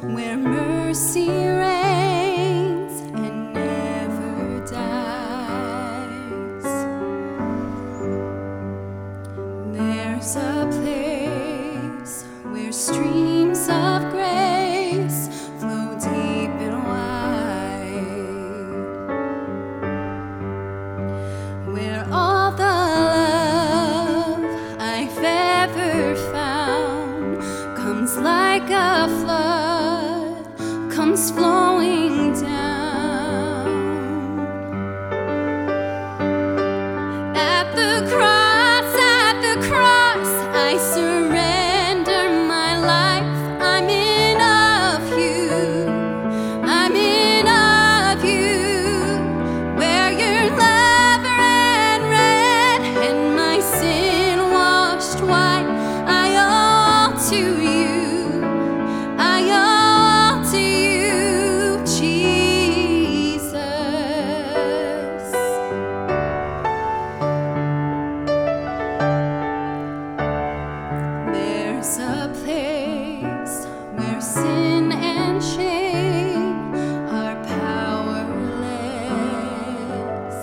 where mercy reigns and never dies. There's a place where streams of grace flow deep and wide, where all the love I've ever found comes like a flood, comes flowing down. At the cross, I surrender my life. I'm in of you, I'm in of you, where your love ran red and my sin washed white. I all to you, I all to you, Jesus. There's a place where sin and shame are powerless,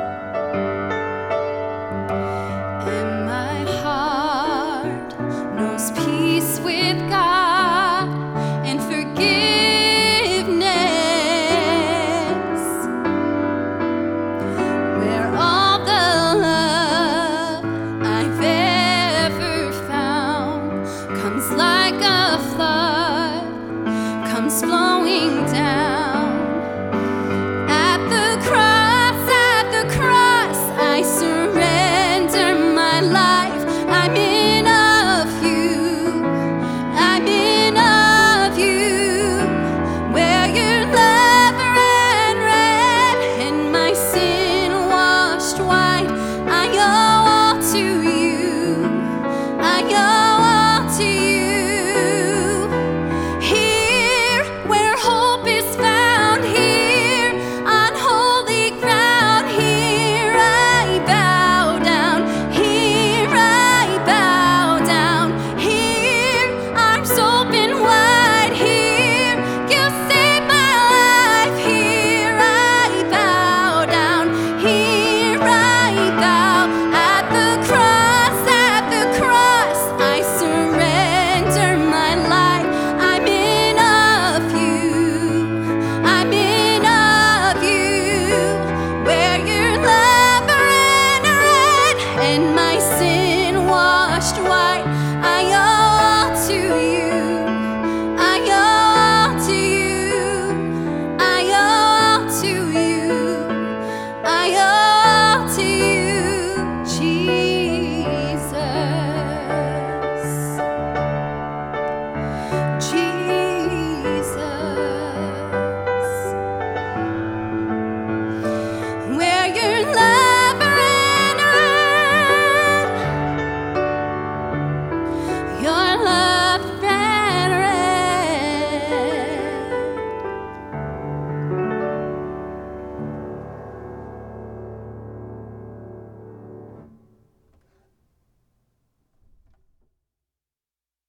and my heart knows peace with God and forgiveness, where all the love I've ever found comes like a flood, comes flowing down.